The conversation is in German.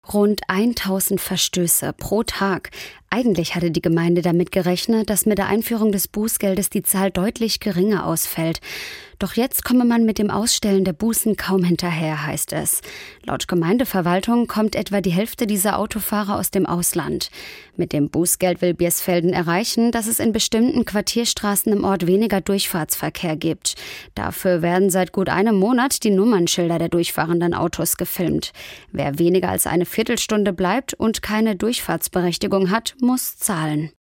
Rund 1000 Verstöße pro Tag. Eigentlich hatte die Gemeinde damit gerechnet, dass mit der Einführung des Bußgeldes die Zahl deutlich geringer ausfällt. Doch jetzt komme man mit dem Ausstellen der Bußen kaum hinterher, heißt es. Laut Gemeindeverwaltung kommt etwa die Hälfte dieser Autofahrer aus dem Ausland. Mit dem Bußgeld will Biersfelden erreichen, dass es in bestimmten Quartierstraßen im Ort weniger Durchfahrtsverkehr gibt. Dafür werden seit gut einem Monat die Nummernschilder der durchfahrenden Autos gefilmt. Wer weniger als eine Viertelstunde bleibt und keine Durchfahrtsberechtigung hat, muss zahlen.